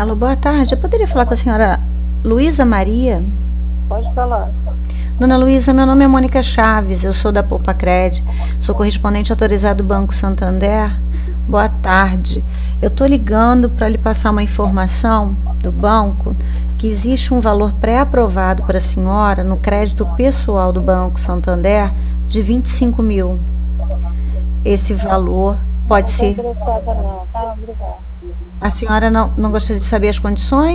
Alô, boa tarde. Eu poderia falar com a senhora Luísa Maria? Pode falar. Dona Luísa, meu nome é Mônica Chaves, eu sou da Poupa-Cred, sou correspondente autorizado do Banco Santander. Boa tarde. Eu estou ligando para lhe passar uma informação do banco que existe um valor pré-aprovado para a senhora no crédito pessoal do Banco Santander de 25 mil. Esse valor pode Não estou ser... interessada não, tá? Obrigada. A senhora não gostaria de saber as condições?